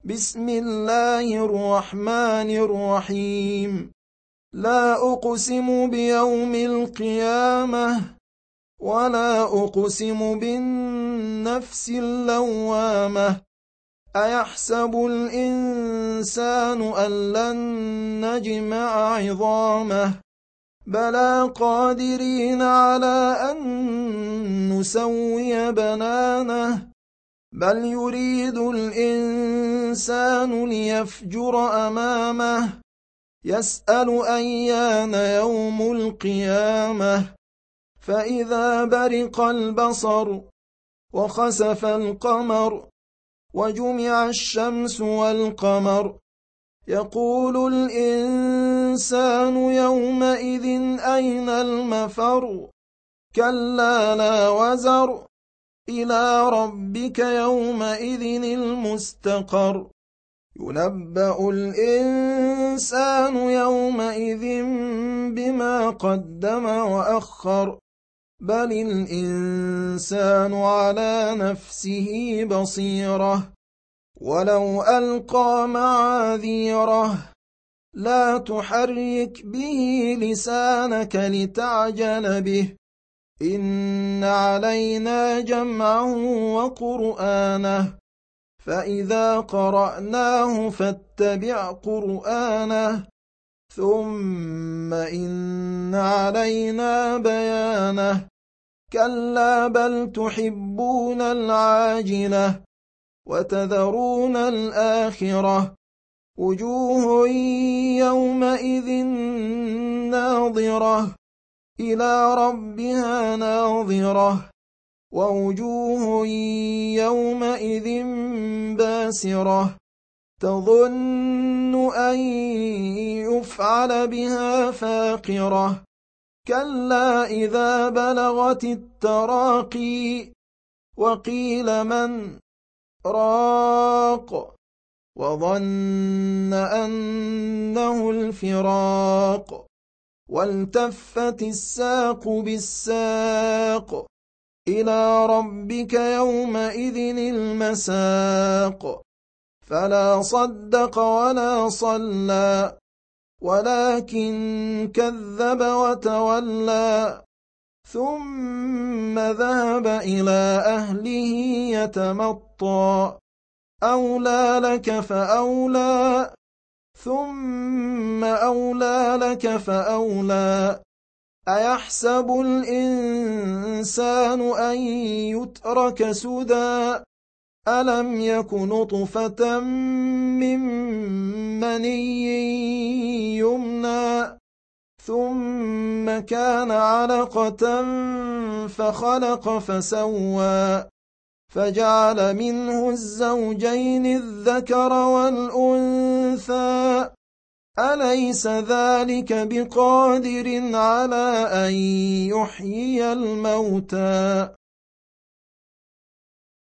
بسم الله الرحمن الرحيم. لا أقسم بيوم القيامة ولا أقسم بالنفس اللوامة. أيحسب الإنسان أن لن نجمع عظامه بلى قادرين على أن نسوي بنانه بل يريد الإنسان ليفجر أمامه يسأل أيان يوم القيامة فإذا برق البصر وخسف القمر وجمع الشمس والقمر يقول الإنسان يومئذ أين المفر كلا لا وزر إلى ربك يومئذ المستقر ينبأ الإنسان يومئذ بما قدم وأخر بل الإنسان على نفسه بصيرة ولو ألقى معاذيره لا تحرك به لسانك لتعجل به إن علينا جمعه وقرآنه فإذا قرأناه فاتبع قرآنه ثم إن علينا بيانه كلا بل تحبون العاجلة وتذرون الآخرة وجوه يومئذ ناظرة إلى ربها ناظرة ووجوه يومئذ باسرة تظن أن يفعل بها فاقرة كلا إذا بلغت التراقي وقيل من راق وظن أنه الفراق والتفت الساق بالساق إلى ربك يومئذ المساق فلا صدق ولا صلى ولكن كذب وتولى ثم ذهب إلى أهله يتمطى أولى لك فأولى ثم أولى لك فأولى أيحسب الإنسان أن يترك سدى ألم يك نطفة من مني يمنى ثم كان علقة فخلق فسوى فجعل منه الزوجين الذكر والأنثى أليس ذلك بقادر على أن يحيي الموتى